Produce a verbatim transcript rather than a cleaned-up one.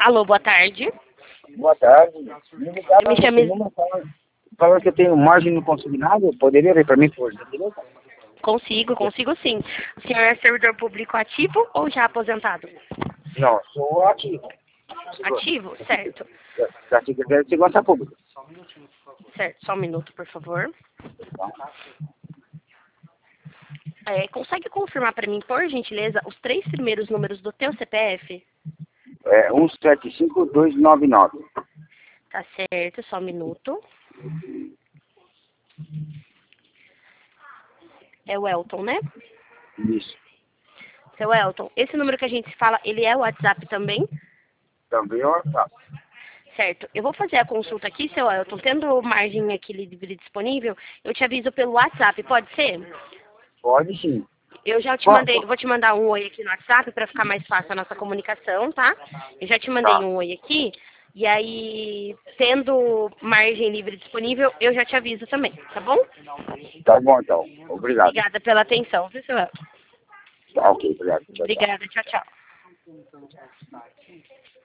Alô, boa tarde. Boa tarde. Me Eu me chamo... Falando que eu tenho margem no consignado, poderia ver para mim, por gentileza? Consigo, consigo sim. O senhor é servidor público ativo ou já aposentado? Não, sou ativo. Ativo, certo. Da Secretaria de Segurança Pública. Certo, só um minuto, por favor. É, consegue confirmar para mim, por gentileza, os três primeiros números do teu C P F? É um sete cinco dois nove nove. Tá certo, só um minuto. É o Elton, né? Isso. Seu Elton, esse número que a gente fala, ele é o WhatsApp também? Também é WhatsApp. Certo. Eu vou fazer a consulta aqui, seu Elton. Tendo margem aqui livre disponível, eu te aviso pelo WhatsApp, pode ser? Pode sim. Eu já te Qual- mandei, vou te mandar um oi aqui no WhatsApp para ficar mais fácil a nossa comunicação, tá? Eu já te mandei Tá. um oi aqui, e aí, tendo margem livre disponível, eu já te aviso também, tá bom? Tá bom, então. Obrigado. Obrigada pela atenção, viu, seu Elton? Tá, ok, obrigado. Tchau, tchau. Obrigada, tchau, tchau.